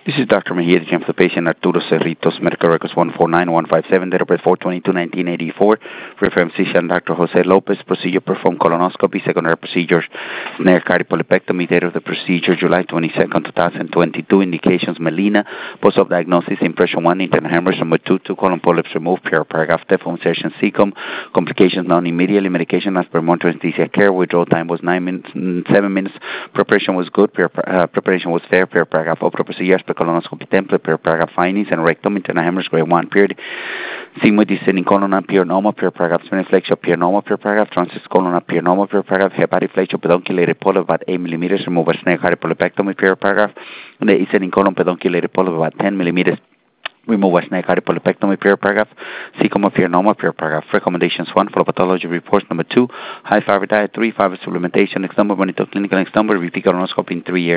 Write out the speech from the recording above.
This is Dr. Mejia, the for the patient Arturo Cerritos, medical records 149157, date of birth 4/22/1984. Reference physician Dr. Jose Lopez, procedure performed colonoscopy, secondary procedures, snare cardiopulmonectomy, date of the procedure July 22nd, 2022. Indications Melina, post-op diagnosis, impression 1, internal hemorrhage, number 2, 2 colon polyps removed, paragraph deform session cecum, complications known immediately, medication as per monitor anesthesia care, withdrawal time was 7 minutes, preparation was good, preparation was fair, paragraph opera procedure, colonoscopy template, paragraph findings, and rectum, internal hemorrhage, grade 1, period. Sigmoid descending colon appear normal, paragraph spleniflexion appear normal, paragraph transverse colon appear normal, paragraph hepatic flexure pedunculated polyp about 8 millimeters, remove a snare cardiopulmonectomy, paragraph. The ascending colon pedunculated polyp about 10 millimeters. Remove a snake cardiopulmonectomy, paragraph. Cecum appear normal, paragraph. Recommendations 1, follow pathology reports. Number 2, high fiber diet. 3, fiber supplementation. Next number, monitor clinical. Next number, repeat colonoscopy in 3 years.